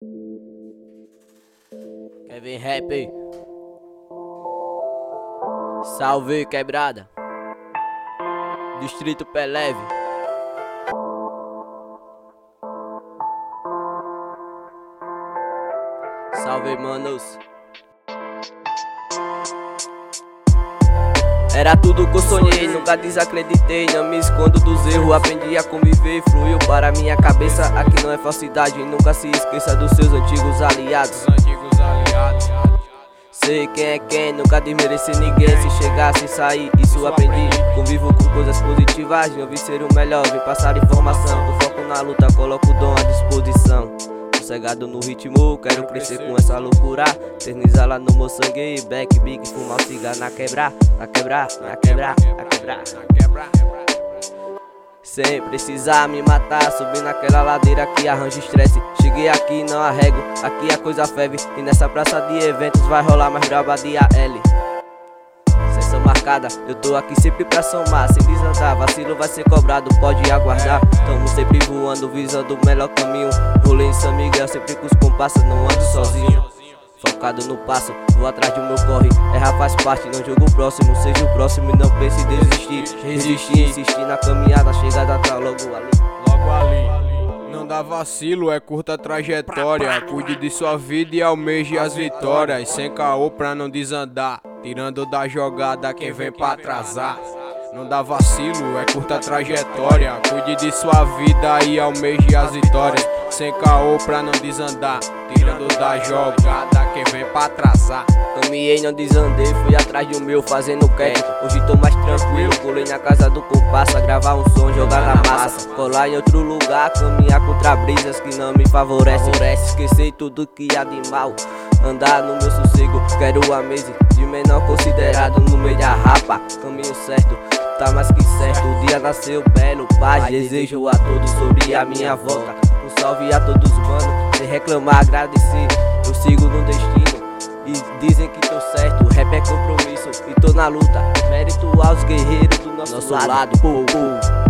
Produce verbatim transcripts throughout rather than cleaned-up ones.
Kevin Rap. Salve, quebrada. Distrito Peleve. Salve, manos. Era tudo que eu sonhei, nunca desacreditei. Não me escondo dos erros, aprendi a conviver. Fluiu para minha cabeça, aqui não é falsidade. Nunca se esqueça dos seus antigos aliados. Sei quem é quem, nunca desmereci ninguém. Se chegar, se sair, isso aprendi. Convivo com coisas positivas, não vi ser o melhor. Vim passar informação, com foco na luta, coloco o dom à disposição. Sossegado no ritmo, quero crescer com essa loucura. Eternizar lá no meu sangue, back, big, fumar um cigarro na quebrar, na quebrar, na quebrar, na quebrar, na quebrar. Sem precisar me matar, subir naquela ladeira que arranja estresse. Cheguei aqui, não arrego, aqui a coisa ferve. E nessa praça de eventos vai rolar mais braba de A L. Sessão marcada, eu tô aqui sempre pra somar. Sem desandar, vacilo vai ser cobrado, pode aguardar. Tamo sempre voando, visando o melhor caminho. Rolê em São Miguel, sempre com os comparsas, não ando sozinho. Focado no passo, vou atrás do meu corre. Errar faz parte, não jogo o próximo. Seja o próximo e não pense em desistir. Resistir, insistir na caminhada, chegada tá logo ali. Logo ali. Não dá vacilo, é curta trajetória. Cuide de sua vida e almeje as vitórias. Sem caô pra não desandar, tirando da jogada quem vem pra atrasar. Não dá vacilo, é curta trajetória. Cuide de sua vida e almeje as vitórias. Sem caô pra não desandar, tirando da jogada quem vem pra atrasar. Caminhei, não desandei, fui atrás do meu fazendo quieto. Hoje tô mais tranquilo, colei na casa do comparsa. Gravar um som, jogar na massa. Colar em outro lugar, caminhar contra brisas que não me favorecem. Esquecer tudo que há de mal, andar no meu sossego. Quero a mesa de menor considerado no meio da rapa. Caminho certo, tá mais que certo. O dia nasceu belo, paz. Desejo a todos sobre a minha volta. Um salve a todos, mano. Sem reclamar, agradecer. Eu sigo no destino e dizem que tô certo. Rap é compromisso e tô na luta. Mérito aos guerreiros do nosso, nosso lado, lado. Pô, pô.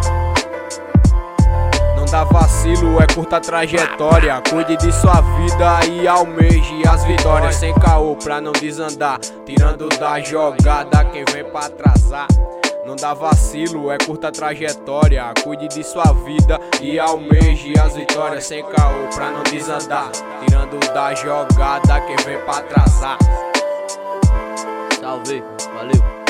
Não dá vacilo, é curta trajetória. Cuide de sua vida e almeje as vitórias. Sem caô pra não desandar, tirando da jogada quem vem pra atrasar. Não dá vacilo, é curta trajetória. Cuide de sua vida e almeje as vitórias. Sem caô pra não desandar, tirando da jogada quem vem pra atrasar. Salve, valeu.